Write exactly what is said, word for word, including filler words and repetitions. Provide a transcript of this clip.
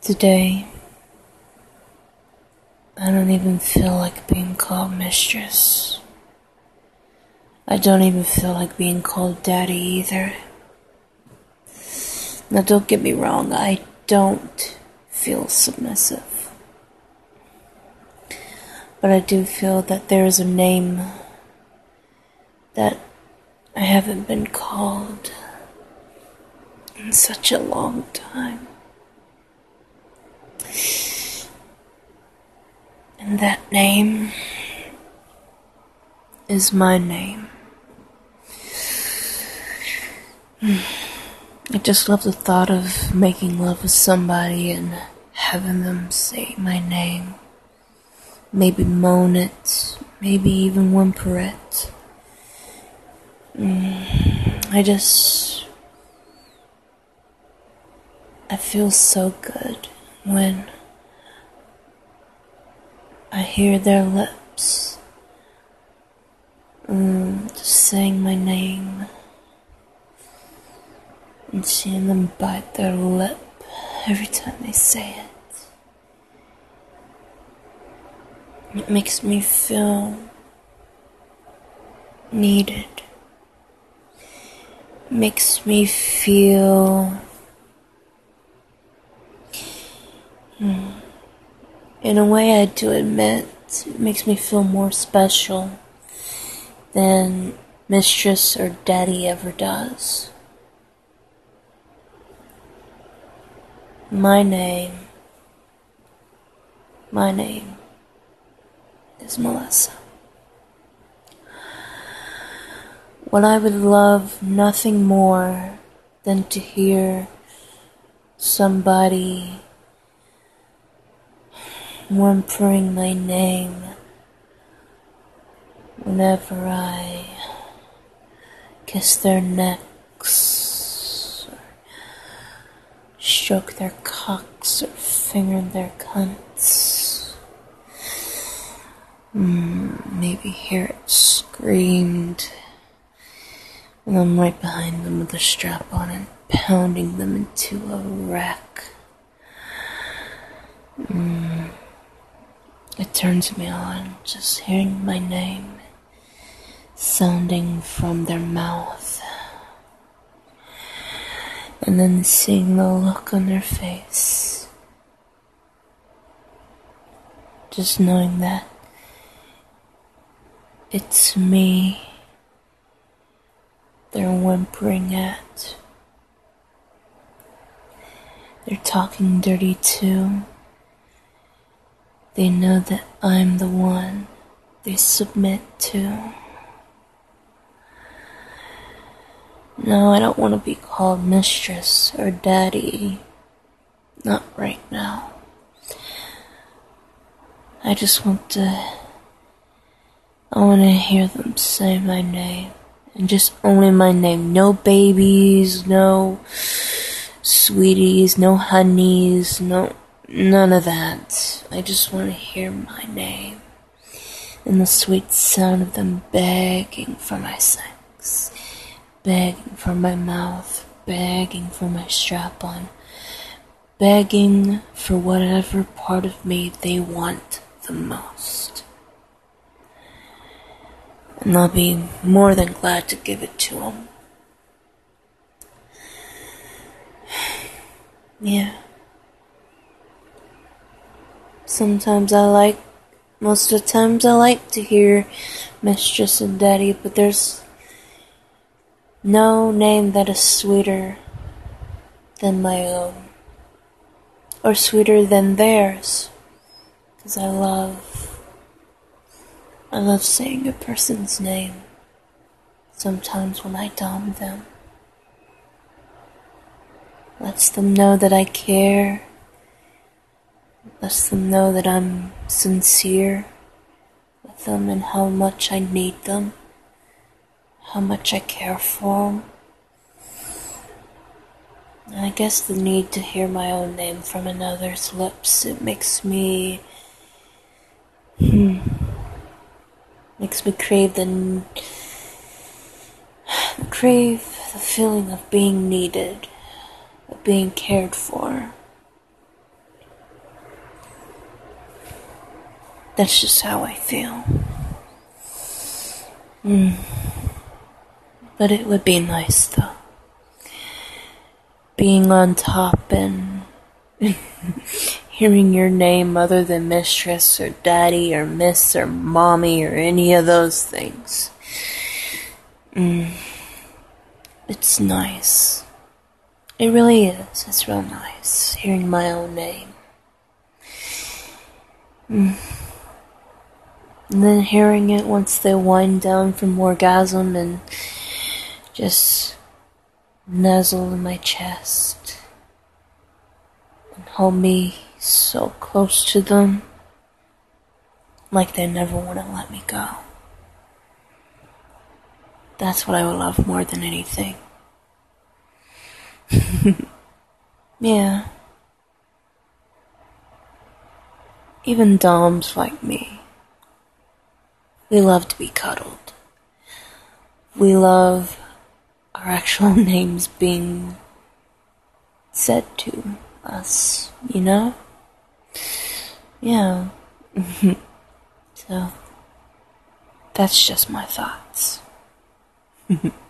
Today, I don't even feel like being called mistress. I don't even feel like being called daddy either. Now don't get me wrong, I don't feel submissive. But I do feel that there is a name that I haven't been called in such a long time. And that name is my name. I just love the thought of making love with somebody and having them say my name. Maybe moan it, maybe even whimper it. I just... I feel so good when I hear their lips mm, just saying my name and seeing them bite their lip every time they say it. It makes me feel needed. It makes me feel hmm, in a way, I do admit, it makes me feel more special than mistress or daddy ever does. My name, my name is Melissa. What I would love nothing more than to hear somebody whimpering my name whenever I kiss their necks, or stroke their cocks, or finger their cunts. Mm, maybe hear it screamed when I'm right behind them with a strap on and pounding them into a wreck. Mm. It turns me on just hearing my name sounding from their mouth, and then seeing the look on their face, just knowing that it's me they're whimpering at. They're talking dirty too. They know that I'm the one they submit to. No, I don't want to be called mistress or daddy. Not right now. I just want to... I want to hear them say my name. And just only my name. No babies, no sweeties, no honeys, no... None of that. I just want to hear my name and the sweet sound of them begging for my sex, begging for my mouth, begging for my strap-on, begging for whatever part of me they want the most. And I'll be more than glad to give it to them. Yeah. Sometimes I like, most of the times I like to hear mistress and daddy, but there's no name that is sweeter than my own, or sweeter than theirs, because I love, I love saying a person's name, sometimes when I dom them. Lets them know that I care. Lets them know that I'm sincere with them and how much I need them, how much I care for them. And I guess the need to hear my own name from another's lips, it makes me, hmm, makes me crave the, crave the feeling of being needed, of being cared for. That's just how I feel. Mm. But it would be nice, though. Being on top and hearing your name other than mistress or daddy or miss or mommy or any of those things. Mm. It's nice. It really is. It's real nice hearing my own name. Mm. And then hearing it once they wind down from orgasm and just nuzzle in my chest and hold me so close to them, like they never want to let me go. That's what I would love more than anything. Yeah. Even doms like me, we love to be cuddled. We love our actual names being said to us, you know? Yeah. So, that's just my thoughts.